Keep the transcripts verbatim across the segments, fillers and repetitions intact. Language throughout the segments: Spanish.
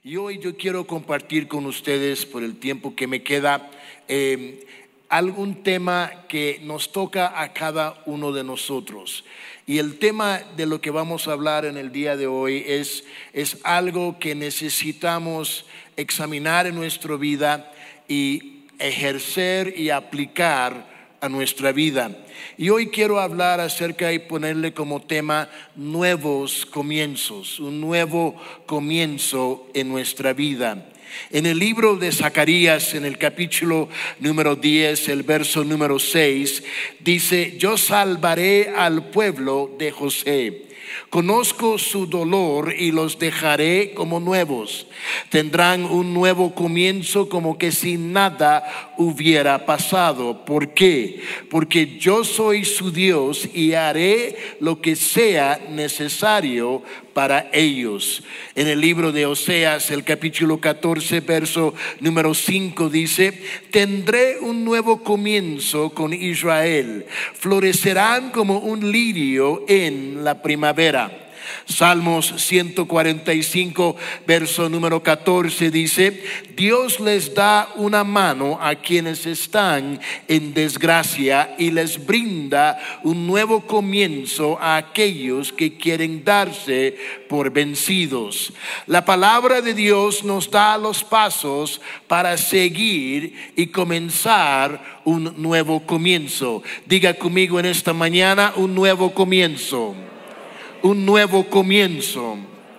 Y hoy yo quiero compartir con ustedes, por el tiempo que me queda, eh, algún tema que nos toca a cada uno de nosotros. Y el tema de lo que vamos a hablar en el día de hoy es, es algo que necesitamos examinar en nuestra vida y ejercer y aplicar a nuestra vida. Y hoy quiero hablar acerca y ponerle como tema nuevos comienzos, un nuevo comienzo en nuestra vida. En el libro de Zacarías, en el capítulo número diez, el verso número seis, dice: yo salvaré al pueblo de José. Conozco su dolor y los dejaré como nuevos. Tendrán un nuevo comienzo como que si nada hubiera pasado. ¿Por qué? Porque yo soy su Dios y haré lo que sea necesario para ellos. En el libro de Oseas, el capítulo catorce, verso número cinco dice: tendré un nuevo comienzo con Israel. Florecerán como un lirio en la primavera. Salmos ciento cuarenta y cinco, verso número catorce dice: Dios les da una mano a quienes están en desgracia y les brinda un nuevo comienzo a aquellos que quieren darse por vencidos. La palabra de Dios nos da los pasos para seguir y comenzar un nuevo comienzo. Diga conmigo en esta mañana: un nuevo comienzo. Un nuevo comienzo.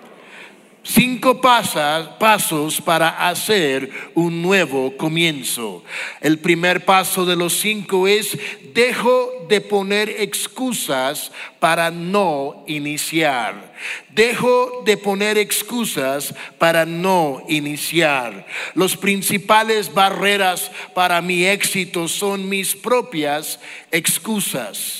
Cinco pasas, pasos para hacer un nuevo comienzo. El primer paso de los cinco es: dejo de poner excusas para no iniciar. Dejo de poner excusas para no iniciar. Las principales barreras para mi éxito son mis propias excusas.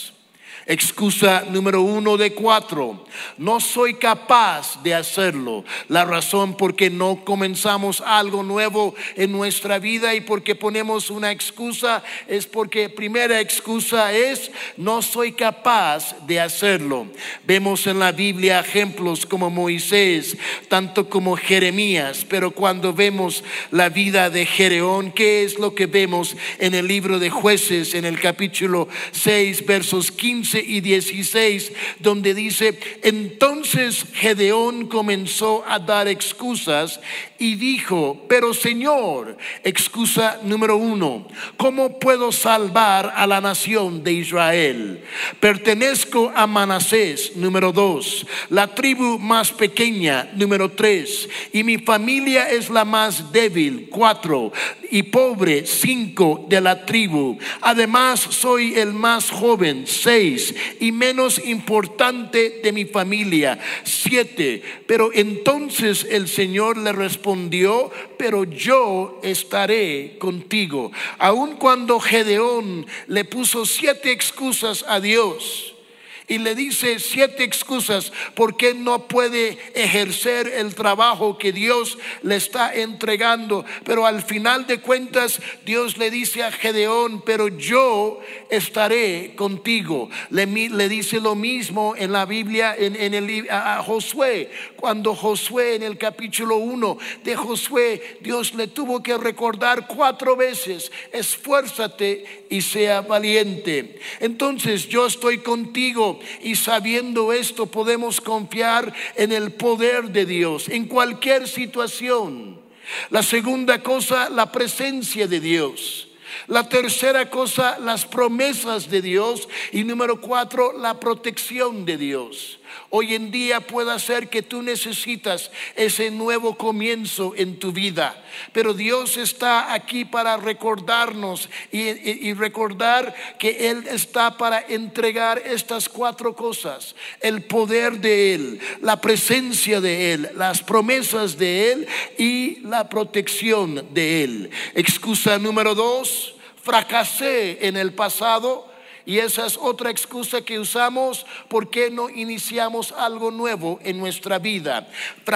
Excusa número uno de cuatro: no soy capaz de hacerlo. La razón por qué no comenzamos algo nuevo en nuestra vida y porque ponemos una excusa es porque primera excusa es: no soy capaz de hacerlo. Vemos en la Biblia ejemplos como Moisés, tanto como Jeremías, pero cuando vemos la vida de Gedeón, ¿qué es lo que vemos en el libro de Jueces, en el capítulo seis, versos quince y dieciséis, donde dice: entonces Gedeón comenzó a dar excusas y dijo: pero Señor, excusa número uno, ¿cómo puedo salvar a la nación de Israel? Pertenezco a Manasés. Número dos, la tribu más pequeña. Número tres, y mi familia es la más débil. Cuatro, y pobre. Cinco, de la tribu. Además soy el más joven. Seis, y menos importante de mi familia. Siete, pero entonces el Señor le respondió: pero yo estaré contigo. Aun cuando Gedeón le puso siete excusas a Dios y le dice siete excusas por qué no puede ejercer el trabajo que Dios le está entregando, pero al final de cuentas Dios le dice a Gedeón: pero yo estaré contigo. Le, le dice lo mismo en la Biblia en, en el, a, a Josué. Cuando Josué, en el capítulo uno de Josué, Dios le tuvo que recordar cuatro veces: esfuérzate y sea valiente. Entonces yo estoy contigo. Y sabiendo esto, podemos confiar en el poder de Dios en cualquier situación. La segunda cosa, la presencia de Dios. La tercera cosa, las promesas de Dios. Y número cuatro, la protección de Dios. Hoy en día puede ser que tú necesitas ese nuevo comienzo en tu vida, pero Dios está aquí para recordarnos y, y, y recordar que Él está para entregar estas cuatro cosas: el poder de Él, la presencia de Él, las promesas de Él y la protección de Él. Excusa número dos: fracasé en el pasado. Y esa es otra excusa que usamos. ¿Por qué no iniciamos algo nuevo en nuestra vida?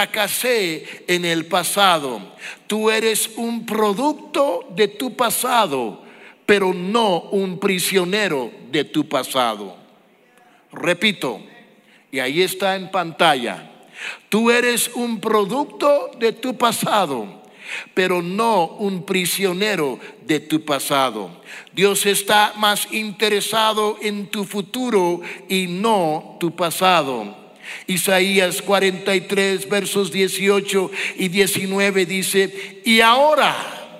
Fracasé en el pasado. Tú eres un producto de tu pasado, pero no un prisionero de tu pasado. Repito, y ahí está en pantalla: Tú eres un producto de tu pasado, pero no un prisionero de tu pasado. Dios está más interesado en tu futuro y no tu pasado. Isaías cuarenta y tres versos dieciocho y diecinueve dice: y ahora,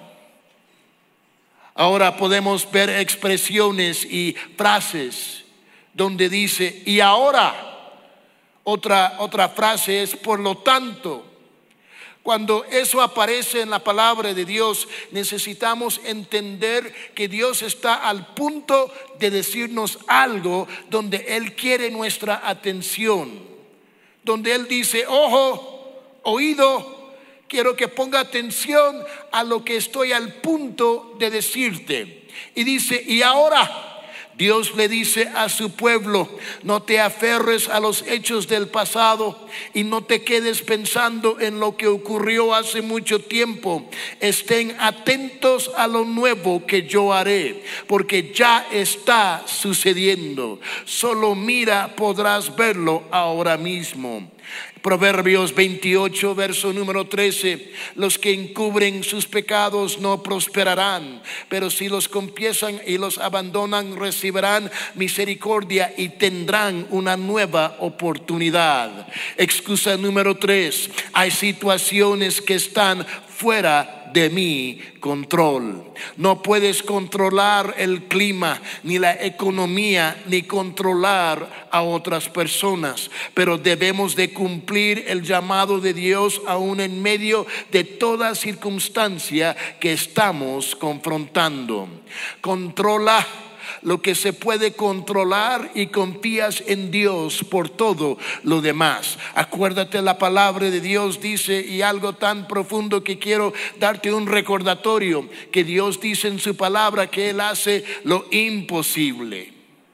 ahora podemos ver expresiones y frases donde dice y ahora. Otra, otra frase es por lo tanto. Cuando eso aparece en la palabra de Dios, necesitamos entender que Dios está al punto de decirnos algo donde Él quiere nuestra atención, donde Él dice: ojo, oído, quiero que ponga atención a lo que estoy al punto de decirte. Y dice: y ahora, Dios le dice a su pueblo: no te aferres a los hechos del pasado y no te quedes pensando en lo que ocurrió hace mucho tiempo. Estén atentos a lo nuevo que yo haré, porque ya está sucediendo. Solo mira, podrás verlo ahora mismo. Proverbios veintiocho, verso número trece: los que encubren sus pecados no prosperarán, pero si los confiesan y los abandonan, recibirán misericordia y tendrán una nueva oportunidad. Excusa número tres: hay situaciones que están fuera de mi control. No puedes controlar el clima, ni la economía, ni controlar a otras personas, pero debemos de cumplir el llamado de Dios aún en medio de toda circunstancia que estamos confrontando. Controla lo que se puede controlar y confías en Dios por todo lo demás. Acuérdate, la palabra de Dios dice, y algo tan profundo que quiero darte un recordatorio, que Dios dice en su palabra que Él hace lo imposible.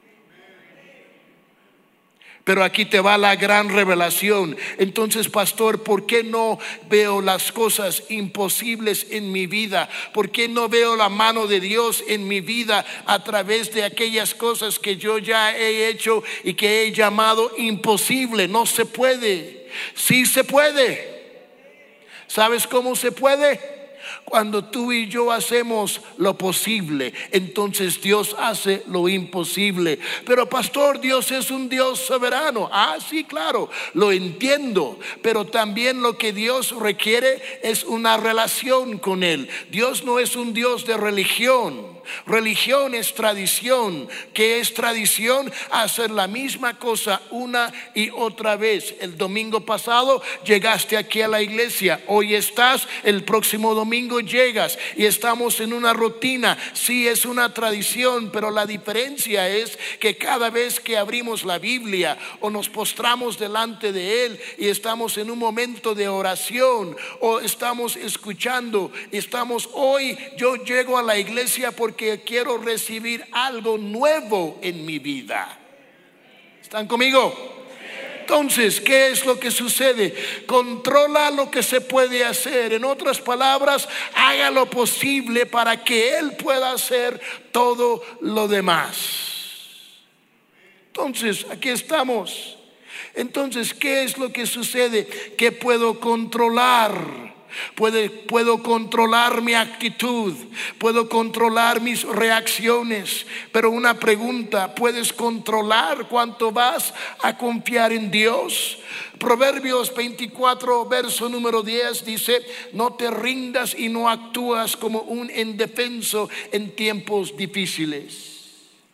Pero aquí te va la gran revelación. Entonces, pastor, ¿por qué no veo las cosas imposibles en mi vida? ¿Por qué no veo la mano de Dios en mi vida a través de aquellas cosas que yo ya he hecho y que he llamado imposible? No se puede. Sí se puede. ¿Sabes cómo se puede? Cuando tú y yo hacemos lo posible, entonces Dios hace lo imposible. Pero pastor, Dios es un Dios soberano. Ah, sí, claro, lo entiendo. Pero también lo que Dios requiere es una relación con Él. Dios no es un Dios de religión. Religión es tradición. ¿Qué es tradición? Hacer la misma cosa una y otra vez. El domingo pasado llegaste aquí a la iglesia, hoy estás, el próximo domingo llegas y estamos en una rutina. Sí, es una tradición, pero la diferencia es que cada vez que abrimos la Biblia o nos postramos delante de Él y estamos en un momento de oración o estamos escuchando, estamos hoy, yo llego a la iglesia porque que quiero recibir algo nuevo en mi vida. ¿Están conmigo? Entonces, ¿qué es lo que sucede? Controla lo que se puede hacer. En otras palabras, haga lo posible para que Él pueda hacer todo lo demás. Entonces, aquí estamos. Entonces, ¿qué es lo que sucede? ¿Qué puedo controlar? Puedo, puedo controlar mi actitud, puedo controlar mis reacciones, pero una pregunta: ¿puedes controlar cuánto vas a confiar en Dios? Proverbios veinticuatro, verso número diez dice: no te rindas y no actúas como un indefenso en tiempos difíciles.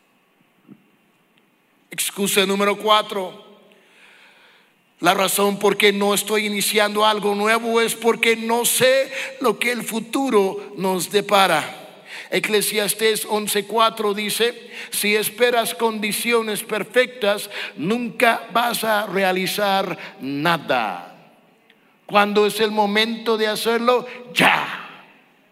Excusa número cuatro: la razón por qué no estoy iniciando algo nuevo es porque no sé lo que el futuro nos depara. Eclesiastés once cuatro dice: si esperas condiciones perfectas, nunca vas a realizar nada. ¿Cuándo es el momento de hacerlo? Ya.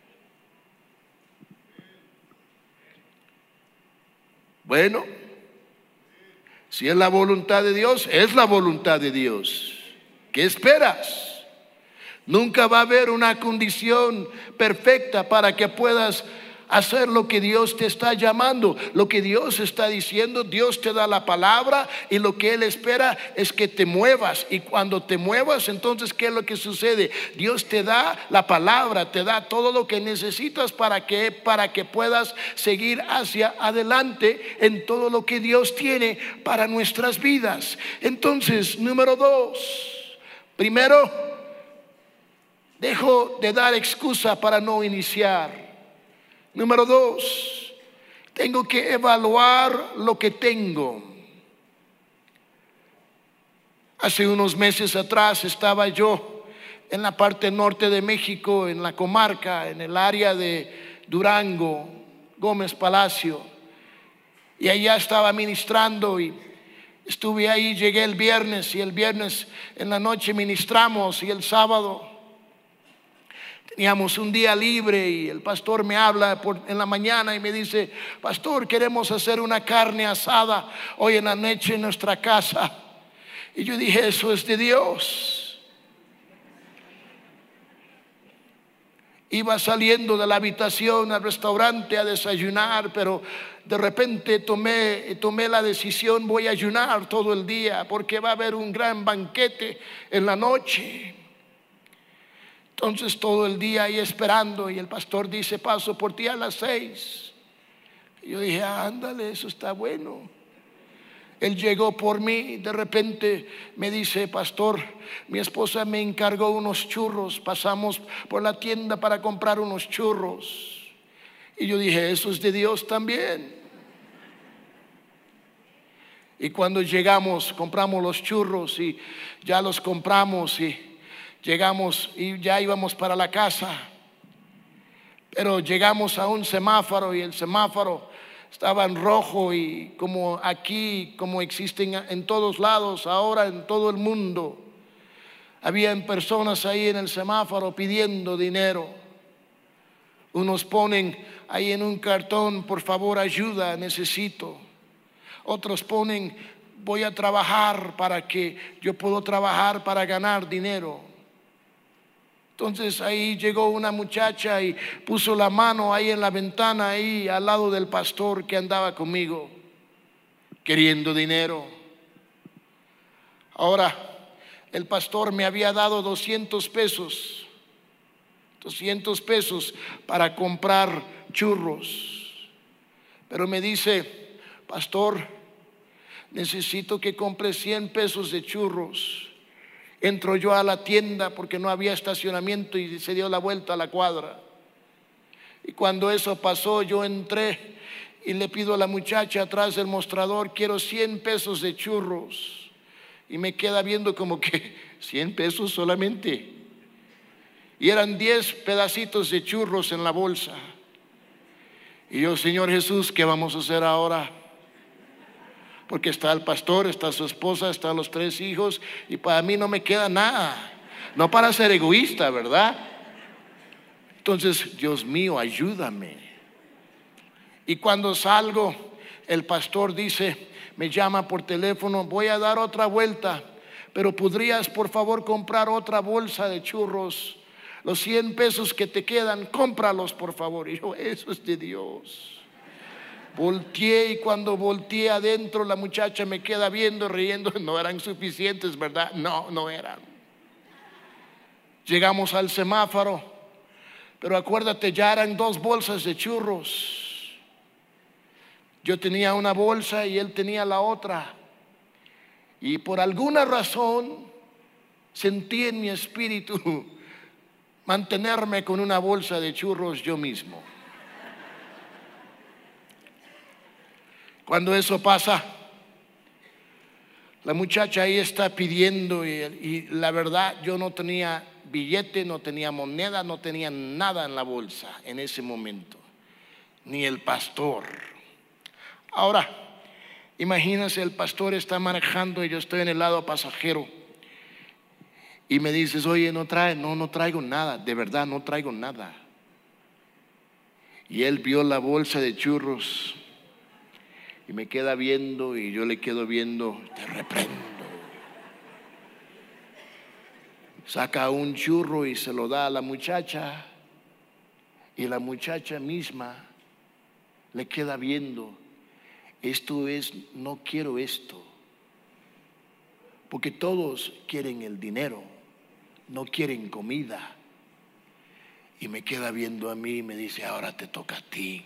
Bueno, si es la voluntad de Dios, es la voluntad de Dios. ¿Qué esperas? Nunca va a haber una condición perfecta para que puedas hacer lo que Dios te está llamando, lo que Dios está diciendo. Dios te da la palabra y lo que Él espera es que te muevas. Y cuando te muevas, entonces ¿qué es lo que sucede? Dios te da la palabra, te da todo lo que necesitas para que, para que puedas seguir hacia adelante en todo lo que Dios tiene para nuestras vidas. Entonces, número dos, primero, dejo de dar excusa para no iniciar. Número dos, tengo que evaluar lo que tengo. Hace unos meses atrás estaba yo en la parte norte de México, en la comarca, en el área de Durango, Gómez Palacio, y allá estaba ministrando y estuve ahí. Llegué el viernes y el viernes en la noche ministramos y el sábado teníamos un día libre y el pastor me habla por, en la mañana y me dice: pastor, queremos hacer una carne asada hoy en la noche en nuestra casa. Y yo dije: eso es de Dios. Iba saliendo de la habitación al restaurante a desayunar, pero de repente tomé, tomé la decisión: voy a ayunar todo el día porque va a haber un gran banquete en la noche. Entonces todo el día ahí esperando, y el pastor dice: paso por ti a las seis. Y yo dije: ándale, eso está bueno. Él llegó por mí, de repente me dice: pastor, mi esposa me encargó unos churros, pasamos por la tienda para comprar unos churros. Y yo dije: eso es de Dios también. Y cuando llegamos, compramos los churros y ya los compramos y llegamos y ya íbamos para la casa, pero llegamos a un semáforo y el semáforo estaba en rojo, y como aquí, como existen en todos lados ahora en todo el mundo, habían personas ahí en el semáforo pidiendo dinero. Unos ponen ahí en un cartón: por favor, ayuda, necesito. Otros ponen: voy a trabajar para que yo puedo trabajar para ganar dinero. Entonces ahí llegó una muchacha y puso la mano ahí en la ventana, ahí al lado del pastor que andaba conmigo, queriendo dinero. Ahora, el pastor me había dado doscientos pesos, doscientos pesos para comprar churros. Pero me dice: pastor, necesito que compre cien pesos de churros. Entro yo a la tienda porque no había estacionamiento y se dio la vuelta a la cuadra. Y cuando eso pasó, yo entré y le pido a la muchacha atrás del mostrador: quiero cien pesos de churros. Y me queda viendo como que: cien pesos solamente. Y eran diez pedacitos de churros en la bolsa. Y yo: Señor Jesús, ¿qué vamos a hacer ahora? Porque está el pastor, está su esposa, están los tres hijos, y para mí no me queda nada. No para ser egoísta, ¿verdad? Entonces, Dios mío, ayúdame. Y cuando salgo, el pastor dice, me llama por teléfono: voy a dar otra vuelta, pero podrías por favor comprar otra bolsa de churros. Los cien pesos que te quedan, cómpralos por favor. Y yo: eso es de Dios. Volteé, y cuando volteé adentro, la muchacha me queda viendo, riendo. No eran suficientes, ¿verdad? No, no eran. Llegamos al semáforo, pero acuérdate, ya eran dos bolsas de churros. Yo tenía una bolsa y él tenía la otra. Y por alguna razón sentí en mi espíritu mantenerme con una bolsa de churros yo mismo. Cuando eso pasa, la muchacha ahí está pidiendo y, y la verdad, yo no tenía billete, no tenía moneda, no tenía nada en la bolsa en ese momento, ni el pastor. Ahora, imagínense, el pastor está manejando y yo estoy en el lado pasajero, y me dices: oye, no trae, no, no traigo nada, de verdad no traigo nada. Y él vio la bolsa de churros y me queda viendo, y yo le quedo viendo. Te reprendo. Saca un churro y se lo da a la muchacha, y la muchacha misma le queda viendo. Esto es, no quiero esto. Porque todos quieren el dinero, no quieren comida. Y me queda viendo a mí y me dice, ahora te toca a ti.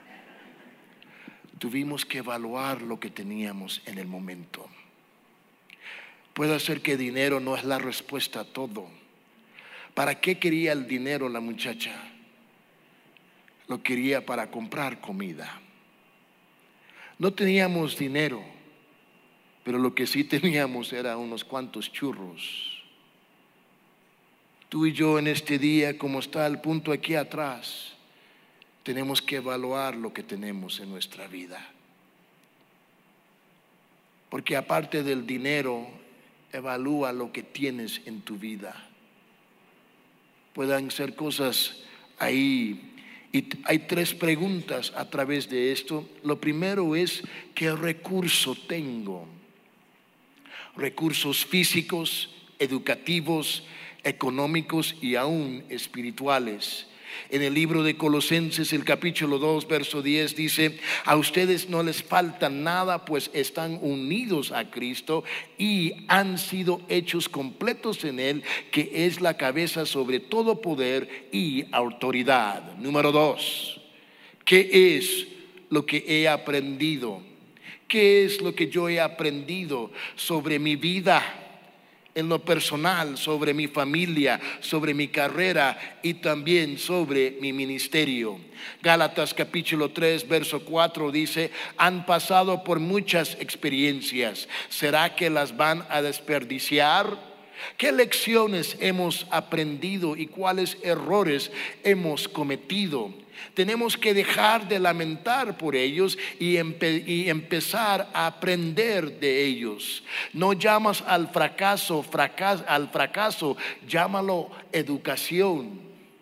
Tuvimos que evaluar lo que teníamos en el momento. Puede ser que dinero no es la respuesta a todo. ¿Para qué quería el dinero la muchacha? Lo quería para comprar comida. No teníamos dinero, pero lo que sí teníamos era unos cuantos churros. Tú y yo en este día, como está el punto aquí atrás, tenemos que evaluar lo que tenemos en nuestra vida. Porque aparte del dinero, evalúa lo que tienes en tu vida. Pueden ser cosas ahí. Y hay tres preguntas a través de esto. Lo primero es, ¿qué recurso tengo? Recursos físicos, educativos, económicos y aún espirituales. En el libro de Colosenses, el capítulo dos, verso diez dice, a ustedes no les falta nada, pues están unidos a Cristo y han sido hechos completos en Él, que es la cabeza sobre todo poder y autoridad. Número dos, ¿qué es lo que he aprendido? ¿Qué es lo que yo he aprendido sobre mi vida? En lo personal, sobre mi familia, sobre mi carrera y también sobre mi ministerio. Gálatas capítulo tres, verso cuatro dice, han pasado por muchas experiencias. ¿Será que las van a desperdiciar? ¿Qué lecciones hemos aprendido y cuáles errores hemos cometido? Tenemos que dejar de lamentar por ellos y, empe- y empezar a aprender de ellos. No llamas al fracaso, fracas- al fracaso, llámalo educación.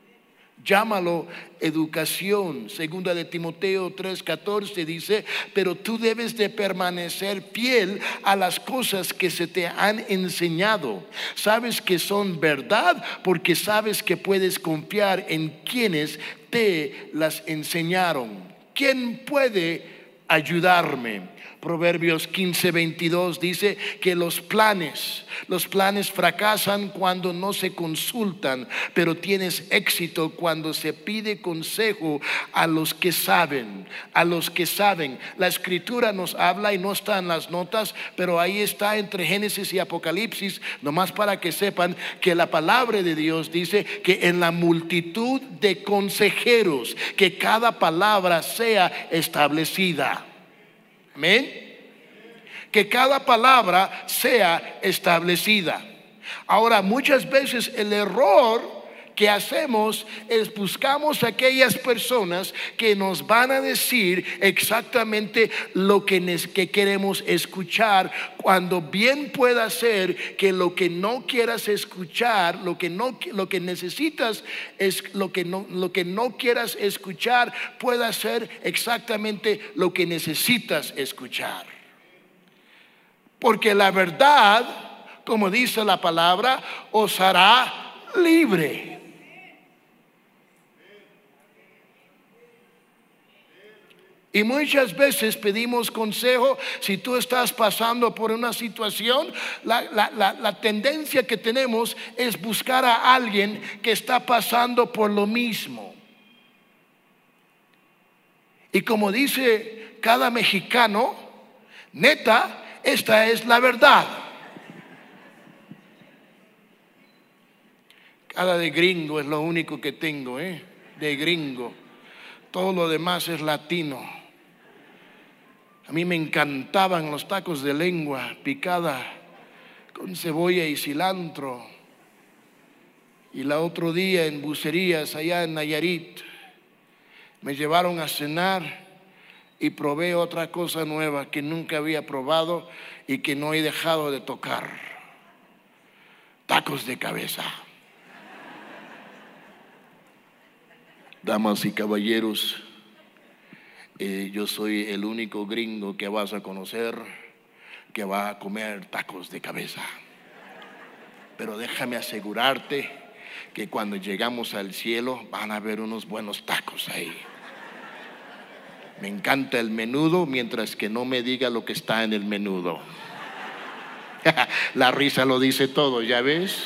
Llámalo educación. Segunda de Timoteo tres catorce dice, pero tú debes de permanecer fiel a las cosas que se te han enseñado. Sabes que son verdad porque sabes que puedes confiar en quienes te las enseñaron. ¿Quién puede ayudarme? Proverbios quince veintidós dice que los planes, los planes fracasan cuando no se consultan, pero tienes éxito cuando se pide consejo a los que saben, a los que saben. La escritura nos habla y no está en las notas, pero ahí está entre Génesis y Apocalipsis, nomás para que sepan que la palabra de Dios dice que en la multitud de consejeros, que cada palabra sea establecida. Amén. Que cada palabra sea establecida. Ahora, muchas veces el error que hacemos es buscamos a aquellas personas que nos van a decir exactamente lo que, que queremos escuchar, cuando bien pueda ser que lo que no quieras escuchar, lo que no lo que necesitas es lo que no lo que no quieras escuchar pueda ser exactamente lo que necesitas escuchar. Porque la verdad, como dice la palabra, os hará libre. Y muchas veces pedimos consejo. Si tú estás pasando por una situación, la, la, la, la tendencia que tenemos es buscar a alguien que está pasando por lo mismo. Y como dice cada mexicano, neta, esta es la verdad. Cara de gringo es lo único que tengo, ¿eh? De gringo. Todo lo demás es latino. A mí me encantaban los tacos de lengua picada con cebolla y cilantro. Y la otro día en Bucerías, allá en Nayarit, me llevaron a cenar y probé otra cosa nueva que nunca había probado y que no he dejado de tocar. Tacos de cabeza. Damas y caballeros, Eh, yo soy el único gringo que vas a conocer que va a comer tacos de cabeza. Pero déjame asegurarte que cuando llegamos al cielo van a haber unos buenos tacos ahí. Me encanta el menudo mientras que no me diga lo que está en el menudo. La risa lo dice todo, ¿ya ves?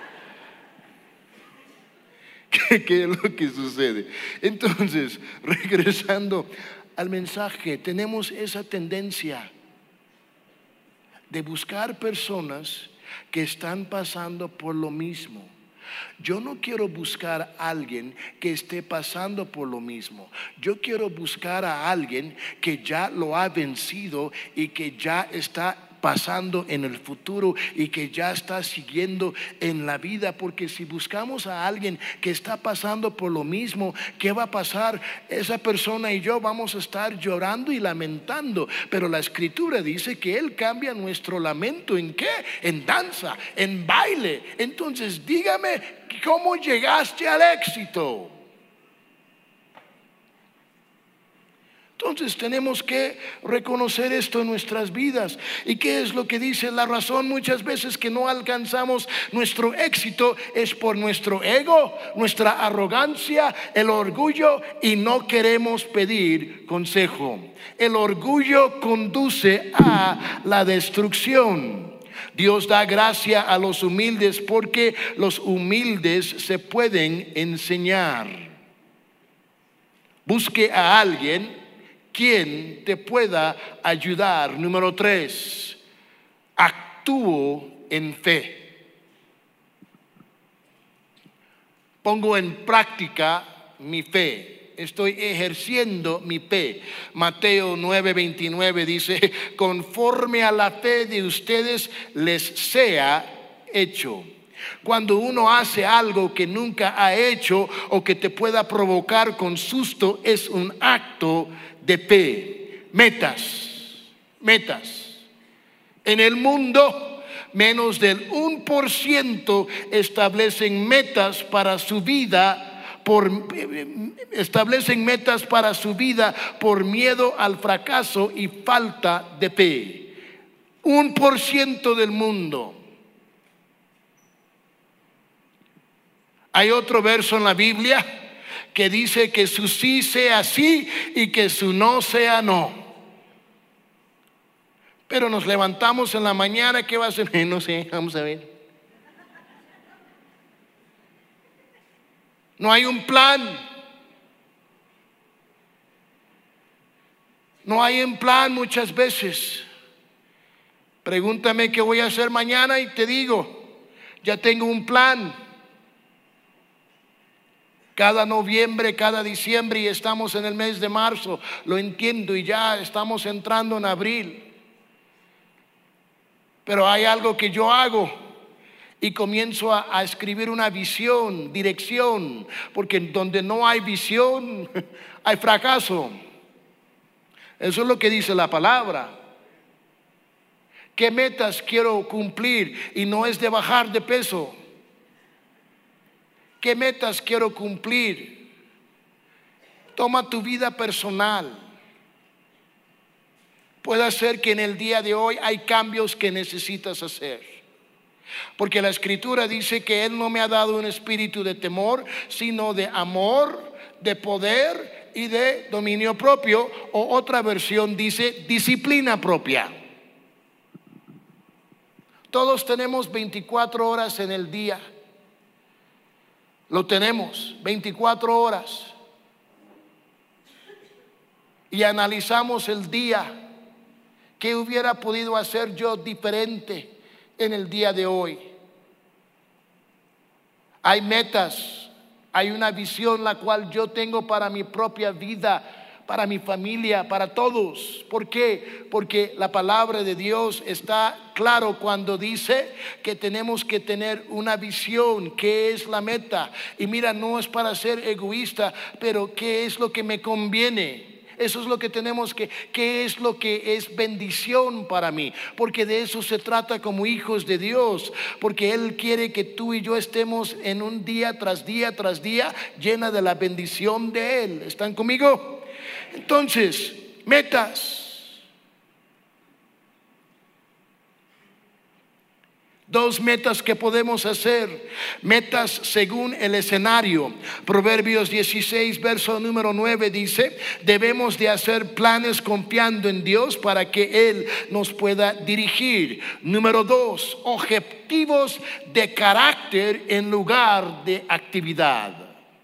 ¿Qué, qué es lo que sucede? Entonces, regresando al mensaje, tenemos esa tendencia de buscar personas que están pasando por lo mismo. Yo no quiero buscar a alguien que esté pasando por lo mismo. Yo quiero buscar a alguien que ya lo ha vencido y que ya está pasando en el futuro y que ya está siguiendo en la vida. Porque si buscamos a alguien que está pasando por lo mismo, ¿qué va a pasar? Esa persona y yo vamos a estar llorando y lamentando. Pero la escritura dice que Él cambia nuestro lamento ¿en qué? En danza, en baile. Entonces dígame, ¿cómo llegaste al éxito? Entonces tenemos que reconocer esto en nuestras vidas. ¿Y qué es lo que dice? La razón muchas veces que no alcanzamos nuestro éxito es por nuestro ego, nuestra arrogancia, el orgullo, y no queremos pedir consejo. El orgullo conduce a la destrucción. Dios da gracia a los humildes porque los humildes se pueden enseñar. Busque a alguien quien te pueda ayudar. Número tres, actúo en fe. Pongo en práctica mi fe. Estoy ejerciendo mi fe. Mateo nueve veintinueve dice: conforme a la fe de ustedes les sea hecho. Cuando uno hace algo que nunca ha hecho o que te pueda provocar con susto, es un acto de fe. Metas, metas. En el mundo, menos del uno por ciento establecen metas para su vida por establecen metas para su vida por miedo al fracaso y falta de fe. Un por ciento del mundo. Hay otro verso en la Biblia que dice que su sí sea sí y que su no sea no. Pero nos levantamos en la mañana, ¿qué va a hacer? No sé, vamos a ver. No hay un plan. No hay un plan muchas veces. Pregúntame qué voy a hacer mañana y te digo, ya tengo un plan. Cada noviembre, cada diciembre, y estamos en el mes de marzo, lo entiendo, y ya estamos entrando en abril. Pero hay algo que yo hago y comienzo a, a escribir una visión, dirección, porque donde no hay visión hay fracaso. Eso es lo que dice la palabra. ¿Qué metas quiero cumplir? Y no es de bajar de peso. ¿Qué metas quiero cumplir? Toma tu vida personal. Puede ser que en el día de hoy hay cambios que necesitas hacer. Porque la escritura dice que Él no me ha dado un espíritu de temor, sino de amor, de poder y de dominio propio. O otra versión dice disciplina propia. Todos tenemos veinticuatro horas en el día. Lo tenemos, veinticuatro horas. Y analizamos el día. ¿Qué hubiera podido hacer yo diferente en el día de hoy? Hay metas, hay una visión la cual yo tengo para mi propia vida, para mi familia, para todos. ¿Por qué? Porque la palabra de Dios está claro cuando dice que tenemos que tener una visión. ¿Qué es la meta? Y mira, no es para ser egoísta, pero ¿qué es lo que me conviene? Eso es lo que tenemos que, ¿qué es lo que es bendición para mí? Porque de eso se trata como hijos de Dios. Porque Él quiere que tú y yo estemos en un día tras día tras día llena de la bendición de Él. ¿Están conmigo? Entonces, metas. Dos metas que podemos hacer, metas según el escenario. Proverbios dieciséis, verso número nueve dice, debemos de hacer planes confiando en Dios para que Él nos pueda dirigir. Número dos, objetivos de carácter en lugar de actividad.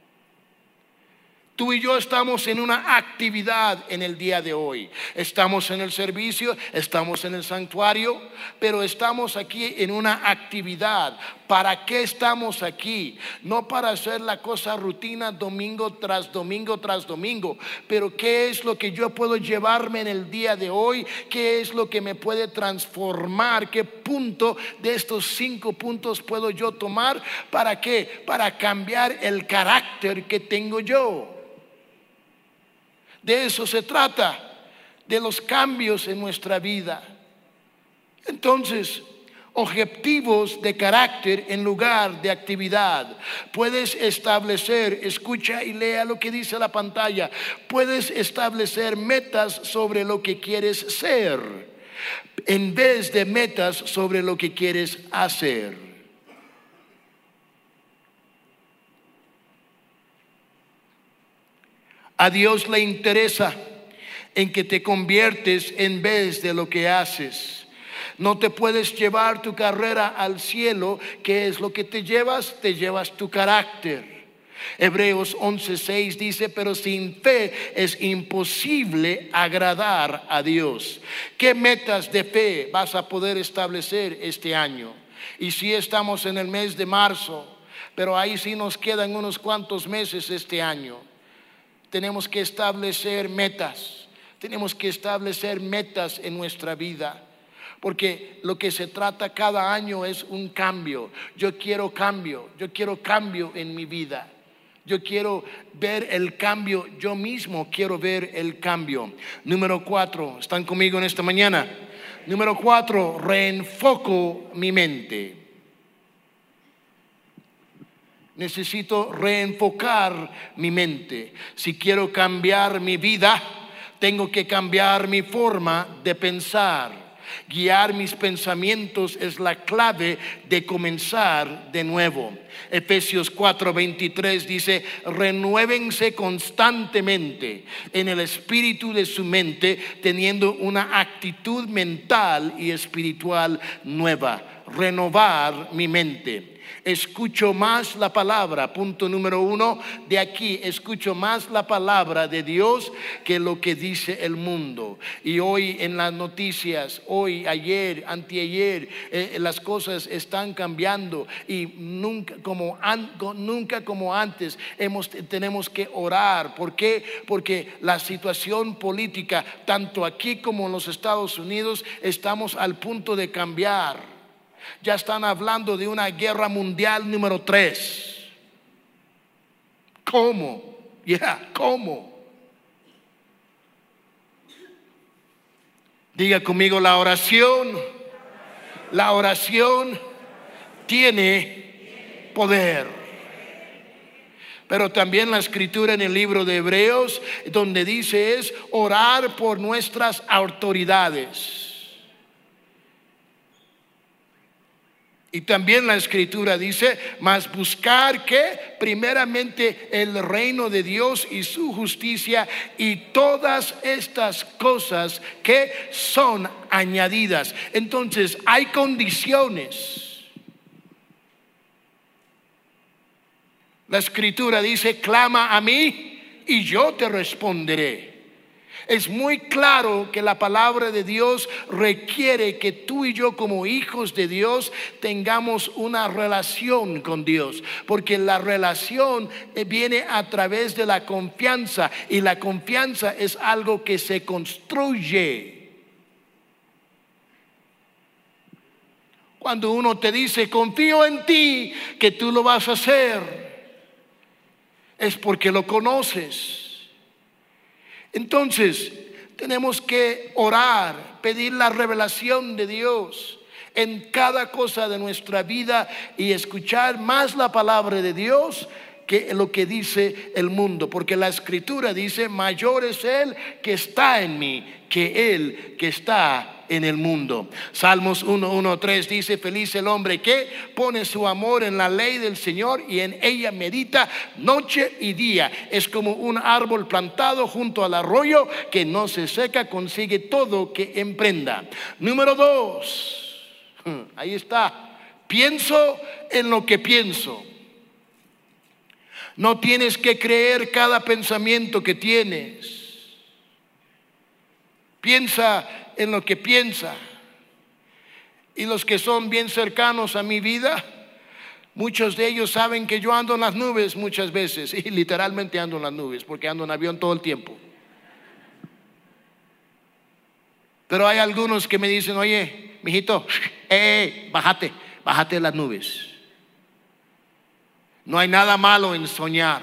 Tú y yo estamos en una actividad en el día de hoy. Estamos en el servicio, estamos en el santuario, pero estamos aquí en una actividad. ¿Para qué estamos aquí? No para hacer la cosa rutina domingo tras domingo tras domingo, pero ¿qué es lo que yo puedo llevarme en el día de hoy? ¿Qué es lo que me puede transformar? ¿Qué punto de estos cinco puntos puedo yo tomar? ¿Para qué? Para cambiar el carácter que tengo yo. De eso se trata, de los cambios en nuestra vida. Entonces, objetivos de carácter en lugar de actividad. Puedes establecer, escucha y lea lo que dice la pantalla. Puedes establecer metas sobre lo que quieres ser, en vez de metas sobre lo que quieres hacer. A Dios le interesa en que te conviertes en vez de lo que haces. No te puedes llevar tu carrera al cielo. ¿Qué es lo que te llevas? Te llevas tu carácter. Hebreos once seis dice, pero sin fe es imposible agradar a Dios. ¿Qué metas de fe vas a poder establecer este año? Y si estamos en el mes de marzo, pero ahí sí nos quedan unos cuantos meses este año. Tenemos que establecer metas, tenemos que establecer metas en nuestra vida, porque lo que se trata cada año es un cambio. Yo quiero cambio, yo quiero cambio en mi vida. Yo quiero ver el cambio, yo mismo quiero ver el cambio. Número cuatro, ¿están conmigo en esta mañana? Número cuatro, reenfoco mi mente. Necesito reenfocar mi mente. Si quiero cambiar mi vida, tengo que cambiar mi forma de pensar. Guiar mis pensamientos es la clave de comenzar de nuevo. Efesios cuatro veintitrés dice, renuévense constantemente en el espíritu de su mente, teniendo una actitud mental y espiritual nueva. Renovar mi mente. Escucho más la palabra, punto número uno de aquí, escucho más la palabra de Dios que lo que dice el mundo. Y hoy en las noticias, hoy, ayer, anteayer, eh, las cosas están cambiando y nunca como, an, nunca como antes hemos, tenemos que orar. ¿Por qué? Porque la situación política, tanto aquí como en los Estados Unidos, estamos al punto de cambiar. Ya están hablando de una guerra mundial número tres. ¿Cómo? Ya, yeah, ¿cómo? Diga conmigo la oración. La oración tiene poder. Pero también la escritura en el libro de Hebreos, donde dice es orar por nuestras autoridades. Y también la escritura dice, mas buscar que primeramente el reino de Dios y su justicia, y todas estas cosas que son añadidas. Entonces hay condiciones. La escritura dice, clama a mí y yo te responderé. Es muy claro que la palabra de Dios requiere que tú y yo como hijos de Dios tengamos una relación con Dios, porque la relación viene a través de la confianza, y la confianza es algo que se construye. Cuando uno te dice confío en ti que tú lo vas a hacer, es porque lo conoces. Entonces tenemos que orar, pedir la revelación de Dios en cada cosa de nuestra vida y escuchar más la palabra de Dios que lo que dice el mundo, porque la escritura dice, mayor es Él que está en mí que Él que está en el mundo. Salmos uno, uno, tres dice: feliz el hombre que pone su amor en la ley del Señor y en ella medita noche y día. Es como un árbol plantado junto al arroyo que no se seca, consigue todo que emprenda. Número dos, ahí está: pienso en lo que pienso. No tienes que creer cada pensamiento que tienes. Piensa en lo que piensa. Y los que son bien cercanos a mi vida, muchos de ellos saben que yo ando en las nubes muchas veces. Y literalmente ando en las nubes, porque ando en avión todo el tiempo. Pero hay algunos que me dicen: oye, mijito, eh, bájate, bájate de las nubes. No hay nada malo en soñar,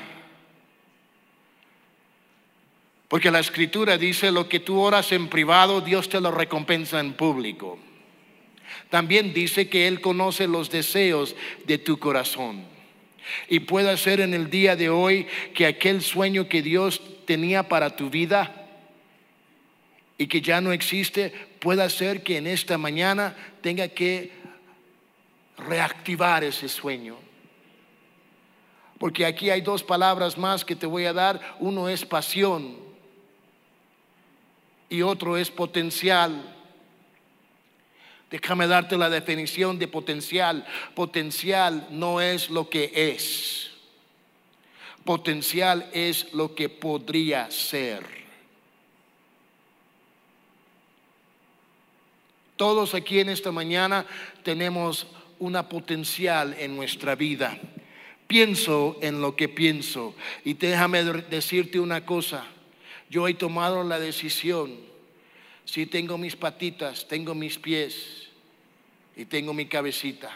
porque la Escritura dice: lo que tú oras en privado, Dios te lo recompensa en público. También dice que Él conoce los deseos de tu corazón. Y puede ser en el día de hoy que aquel sueño que Dios tenía para tu vida y que ya no existe, pueda ser que en esta mañana tenga que reactivar ese sueño. Porque aquí hay dos palabras más que te voy a dar. Uno es pasión y otro es potencial. Déjame darte la definición de potencial. Potencial no es lo que es. Potencial es lo que podría ser. Todos aquí en esta mañana tenemos una potencial en nuestra vida. Pienso en lo que pienso. Y déjame decirte una cosa: yo he tomado la decisión. Si tengo mis patitas, tengo mis pies y tengo mi cabecita,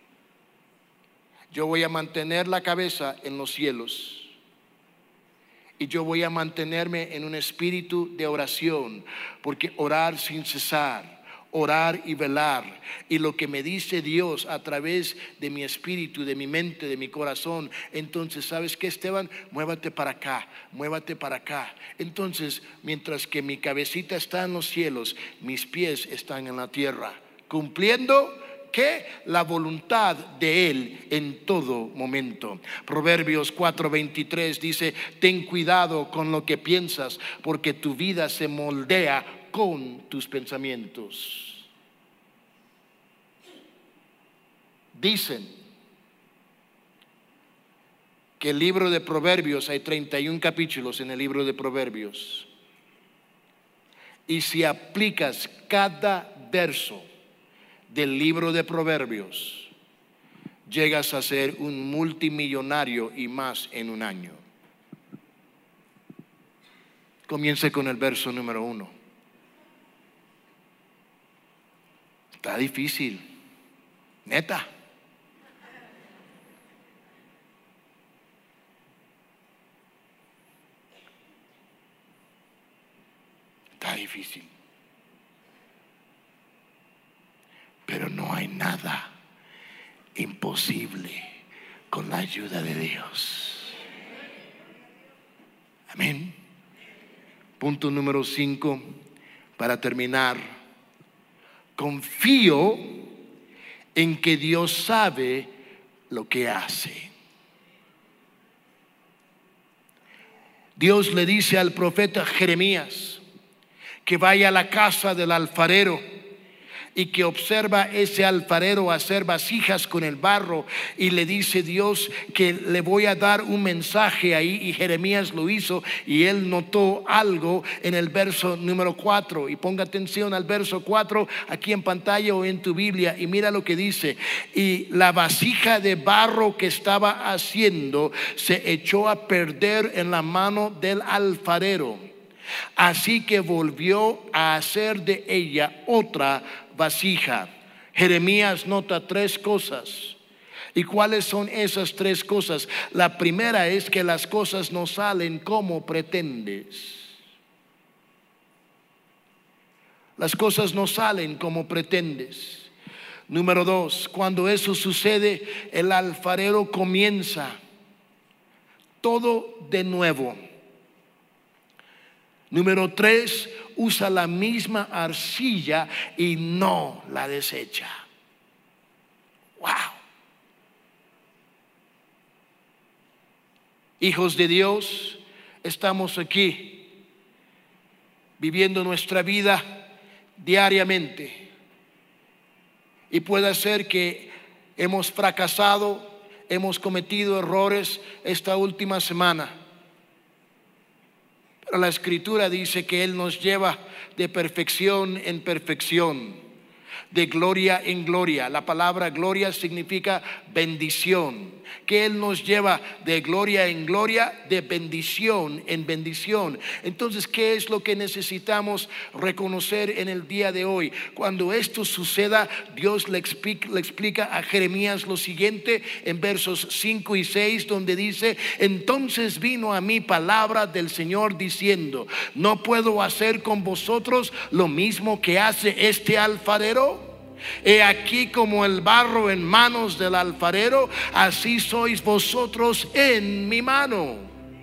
yo voy a mantener la cabeza en los cielos. Y yo voy a mantenerme en un espíritu de oración, porque orar sin cesar, orar y velar, y lo que me dice Dios a través de mi espíritu, de mi mente, de mi corazón. Entonces, ¿sabes qué, Esteban? Muévate para acá, muévate para acá. Entonces, mientras que mi cabecita está en los cielos, mis pies están en la tierra, cumpliendo que la voluntad de Él en todo momento. Proverbios cuatro veintitrés dice: ten cuidado con lo que piensas, porque tu vida se moldea con tus pensamientos. Dicen que el libro de Proverbios, hay treinta y un capítulos en el libro de Proverbios, y si aplicas cada verso del libro de Proverbios, llegas a ser un multimillonario y más en un año. Comience con el verso número uno. Está difícil, neta. Está difícil. Pero no hay nada imposible con la ayuda de Dios. Amén. Punto número cinco, para terminar: confío en que Dios sabe lo que hace. Dios le dice al profeta Jeremías que vaya a la casa del alfarero y que observa ese alfarero hacer vasijas con el barro, y le dice Dios que le voy a dar un mensaje ahí, y Jeremías lo hizo, y él notó algo en el verso número cuatro. Y ponga atención al verso cuatro aquí en pantalla o en tu Biblia, y mira lo que dice: y la vasija de barro que estaba haciendo se echó a perder en la mano del alfarero, así que volvió a hacer de ella otra vasija. Jeremías nota tres cosas. ¿Y cuáles son esas tres cosas? La primera es que las cosas no salen como pretendes. Las cosas no salen como pretendes. Número dos, cuando eso sucede, el alfarero comienza todo de nuevo. Número tres, usa la misma arcilla y no la desecha. Wow. Hijos de Dios, estamos aquí viviendo nuestra vida diariamente, y puede ser que hemos fracasado, hemos cometido errores esta última semana, pero la Escritura dice que Él nos lleva de perfección en perfección, de gloria en gloria. La palabra gloria significa bendición, que Él nos lleva de gloria en gloria, de bendición en bendición. Entonces, ¿qué es lo que necesitamos reconocer en el día de hoy? Cuando esto suceda, Dios le explica, le explica a Jeremías lo siguiente en versos cinco y seis, donde dice: entonces vino a mí palabra del Señor diciendo, ¿no puedo hacer con vosotros lo mismo que hace este alfarero? He aquí como el barro en manos del alfarero, así sois vosotros en mi mano.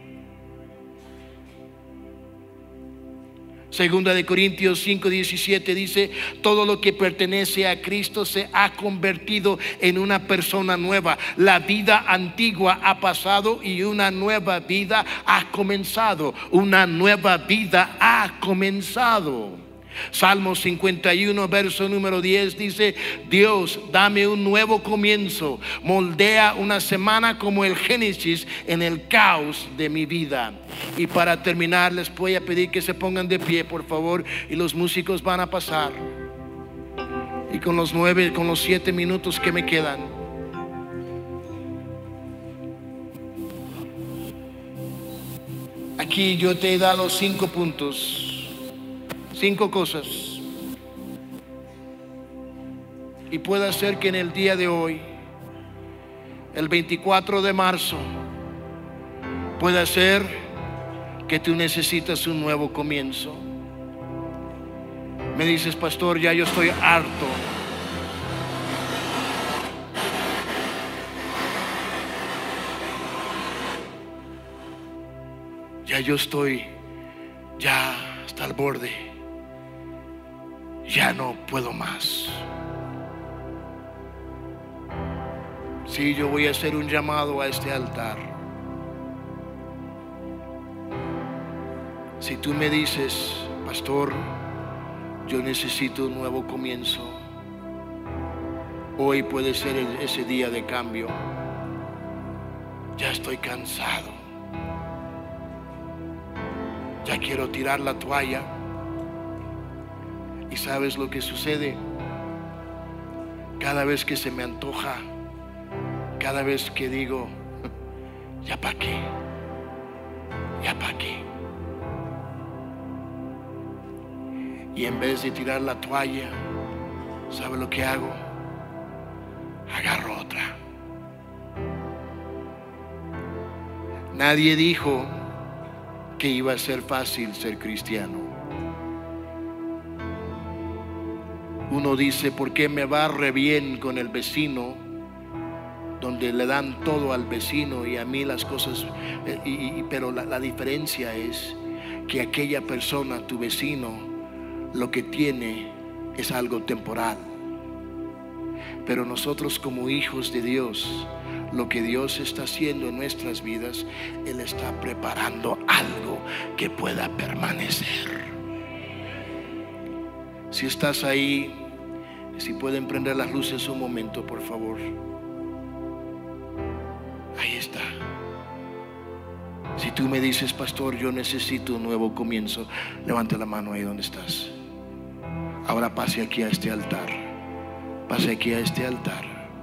Segunda de Corintios cinco diecisiete dice: todo lo que pertenece a Cristo se ha convertido en una persona nueva. La vida antigua ha pasado y una nueva vida ha comenzado. Una nueva vida ha comenzado. Salmo cincuenta y uno verso número diez dice: Dios, dame un nuevo comienzo, moldea una semana como el Génesis en el caos de mi vida. Y para terminar, les voy a pedir que se pongan de pie, por favor, y los músicos van a pasar. Y con los nueve, con los siete minutos que me quedan, aquí yo te he dado cinco puntos. Cinco cosas. Y puede ser que en el día de hoy, el veinticuatro de marzo, puede ser que tú necesitas un nuevo comienzo. Me dices: pastor, ya yo estoy harto. Ya yo estoy ya hasta el borde. Ya no puedo más. Sí, yo voy a hacer un llamado a este altar. Si tú me dices: pastor, yo necesito un nuevo comienzo, hoy puede ser el, ese día de cambio. Ya estoy cansado. Ya quiero tirar la toalla. ¿Y sabes lo que sucede? Cada vez que se me antoja, cada vez que digo: ¿ya para qué? ¿Ya para qué? Y en vez de tirar la toalla, ¿sabe lo que hago? Agarro otra. Nadie dijo que iba a ser fácil ser cristiano. Uno dice: ¿por qué me va re bien con el vecino, donde le dan todo al vecino y a mí las cosas? Y, y, pero la, la diferencia es que aquella persona, tu vecino, lo que tiene es algo temporal. Pero nosotros, como hijos de Dios, lo que Dios está haciendo en nuestras vidas, Él está preparando algo que pueda permanecer. Si estás ahí, si pueden prender las luces un momento, por favor. Ahí está. Si tú me dices: pastor, yo necesito un nuevo comienzo, levante la mano ahí donde estás. Ahora pase aquí a este altar. Pase aquí a este altar.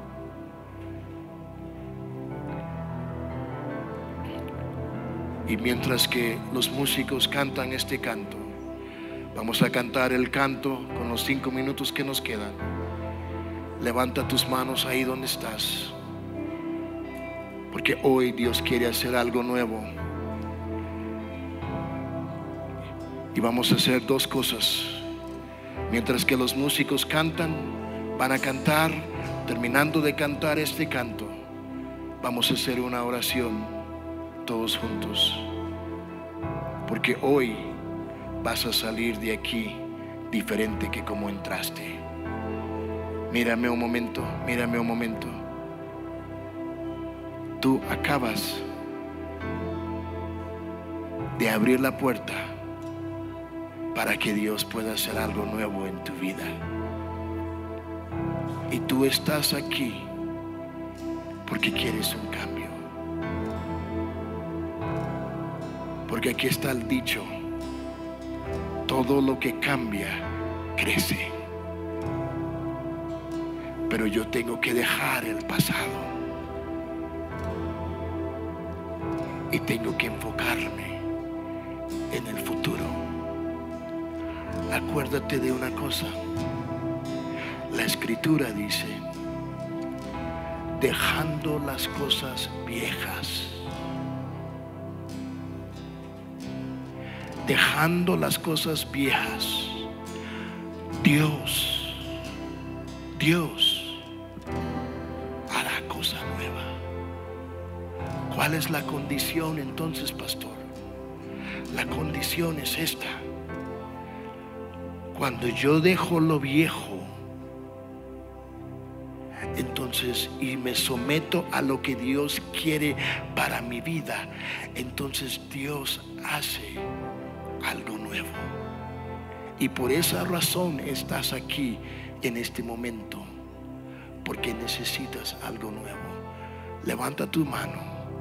Y mientras que los músicos cantan este canto, vamos a cantar el canto con los cinco minutos que nos quedan. Levanta tus manos ahí donde estás, porque hoy Dios quiere hacer algo nuevo. Y vamos a hacer dos cosas. Mientras que los músicos cantan, van a cantar. Terminando de cantar este canto, vamos a hacer una oración todos juntos, porque hoy vas a salir de aquí diferente que como entraste. Mírame un momento, mírame un momento. Tú acabas de abrir la puerta para que Dios pueda hacer algo nuevo en tu vida. Y tú estás aquí porque quieres un cambio. Porque aquí está el dicho: todo lo que cambia crece. Pero yo tengo que dejar el pasado y tengo que enfocarme en el futuro. Acuérdate de una cosa. La escritura dice: dejando las cosas viejas, dejando las cosas viejas, Dios, Dios hará cosa nueva. ¿Cuál es la condición entonces, pastor? La condición es esta: cuando yo dejo lo viejo, entonces, y me someto a lo que Dios quiere para mi vida, entonces Dios hace algo nuevo. Y por esa razón estás aquí en este momento, porque necesitas algo nuevo. Levanta tu mano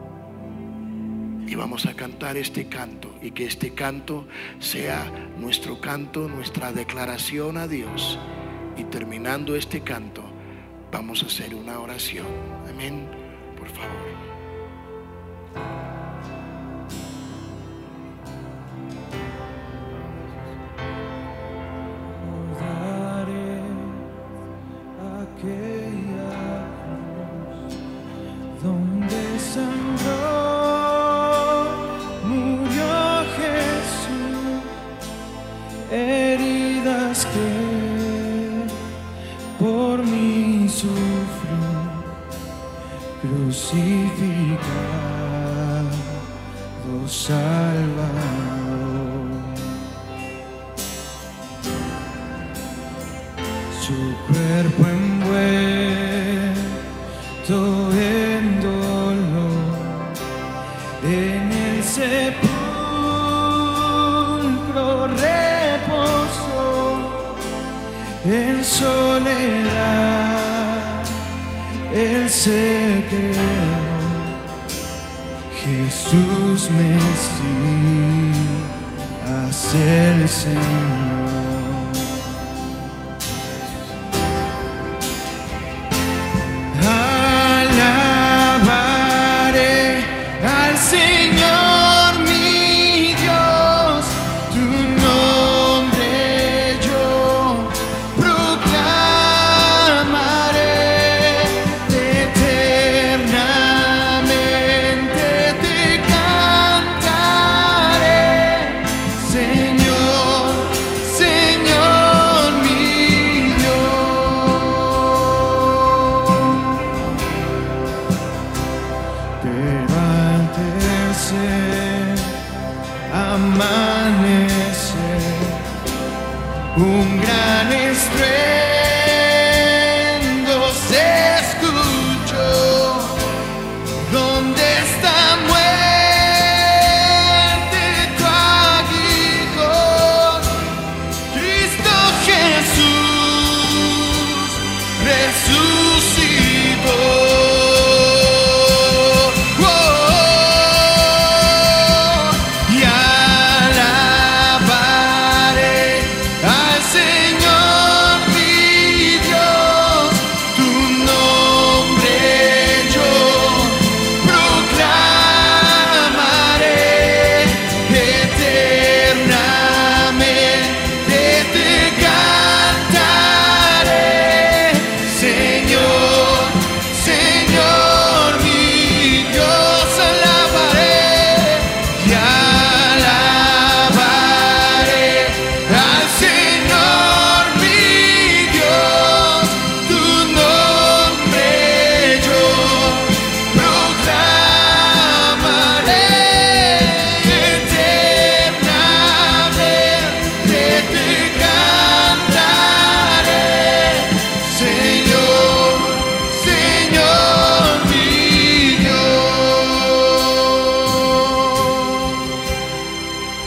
y vamos a cantar este canto, y que este canto sea nuestro canto, nuestra declaración a Dios. Y terminando este canto, vamos a hacer una oración. Amén. Por favor. Daré aquella cruz donde sangró, murió Jesús, heridas que por mí sufrió, crucificado, salvador. Su cuerpo envuelto en dolor, en el sepulcro reposó, en soledad él se quedó. Jesús Mesías, el Señor. Alabaré al Señor mi Dios, tu nombre yo proclamaré, eternamente te cantaré, Señor, Señor mi Dios. Pero al tercer amanecer, un gran estruendo se escuchó. ¿Dónde está, muerte, tu aguijón? Cristo Jesús resucitó. Oh, y alabaré al Señor.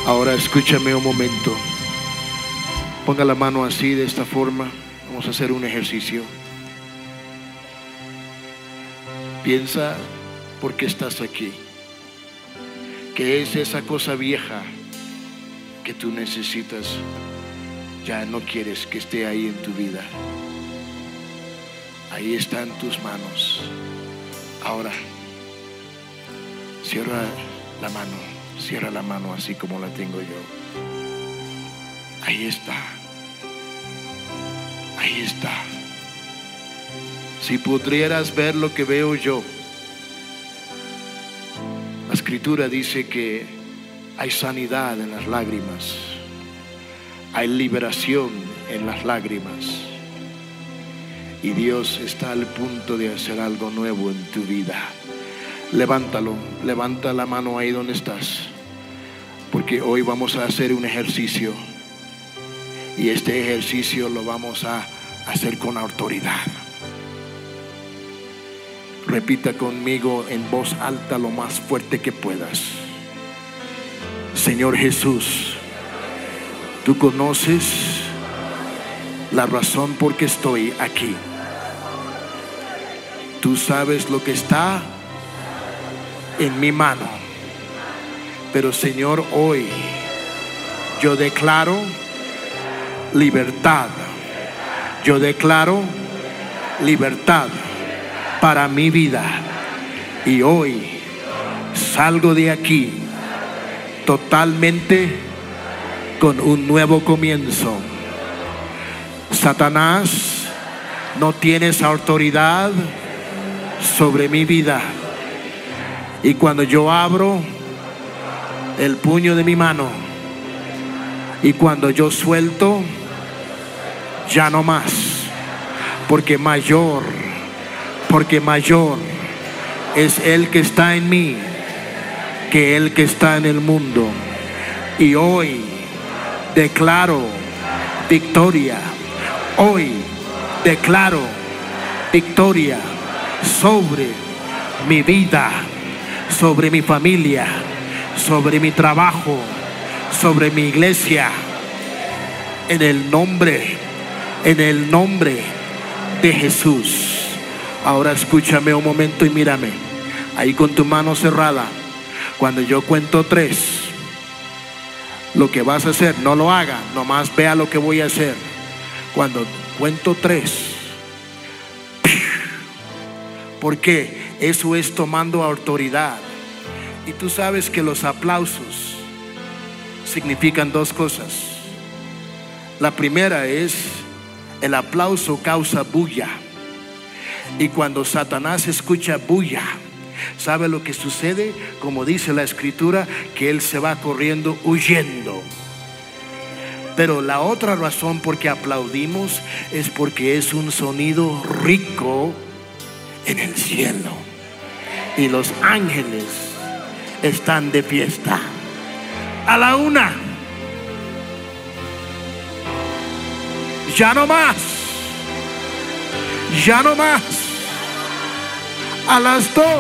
Ahora escúchame un momento. Ponga la mano así, de esta forma. Vamos a hacer un ejercicio. Piensa por qué estás aquí. ¿Qué es esa cosa vieja que tú necesitas? Ya no quieres que esté ahí en tu vida. Ahí está en tus manos. Ahora, cierra la mano. Cierra la mano así como la tengo yo. Ahí está. Ahí está. Si pudieras ver lo que veo yo. La escritura dice que hay sanidad en las lágrimas. Hay liberación en las lágrimas. Y Dios está al punto de hacer algo nuevo en tu vida. Levántalo, levanta la mano ahí donde estás. Porque hoy vamos a hacer un ejercicio. Y este ejercicio lo vamos a hacer con autoridad. Repita conmigo en voz alta lo más fuerte que puedas. Señor Jesús, tú conoces la razón por qué estoy aquí. Tú sabes lo que está en mi mano. Pero Señor, hoy yo declaro libertad. Yo declaro libertad para mi vida. Y hoy salgo de aquí totalmente con un nuevo comienzo. Satanás, no tienes autoridad sobre mi vida. Y cuando yo abro el puño de mi mano y cuando yo suelto, ya no más, porque mayor, porque mayor es el que está en mí que el que está en el mundo. Y hoy declaro victoria. Hoy declaro victoria sobre mi vida, sobre mi familia, sobre mi trabajo, sobre mi iglesia. En el nombre, en el nombre de Jesús. Ahora escúchame un momento y mírame. Ahí con tu mano cerrada. Cuando yo cuento tres, lo que vas a hacer, no lo haga, nomás vea lo que voy a hacer. Cuando cuento tres, porque eso es tomando autoridad. Y tú sabes que los aplausos significan dos cosas. La primera es, el aplauso causa bulla. Y cuando Satanás escucha bulla, ¿sabe lo que sucede? Como dice la escritura, que él se va corriendo huyendo. Pero la otra razón por que aplaudimos es porque es un sonido rico en el cielo. Y los ángeles están de fiesta. A la una. Ya no más. Ya no más. A las dos.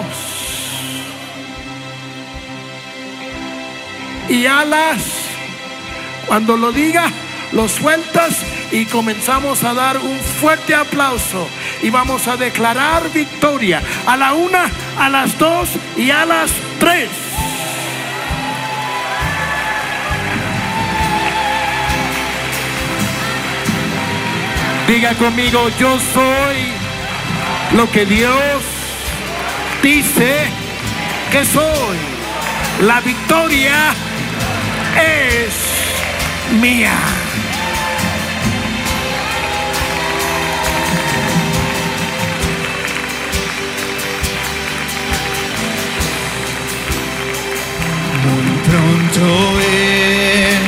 Y a las, cuando lo diga, lo sueltas y comenzamos a dar un fuerte aplauso. Y vamos a declarar victoria. A la una, a las dos y a las tres. Diga conmigo, yo soy lo que Dios dice que soy. La victoria es mía. Muy pronto Él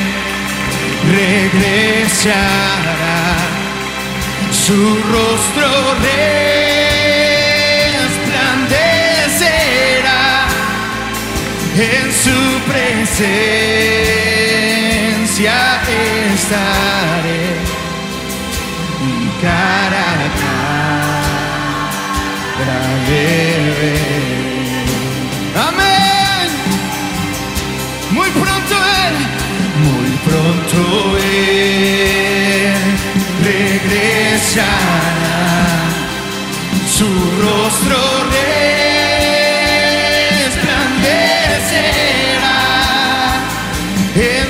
regresará, su rostro resplandecerá, en su presencia estaré, y cara a cara le veré. Amén. Muy pronto Él muy pronto Él regresará, su rostro resplandecerá en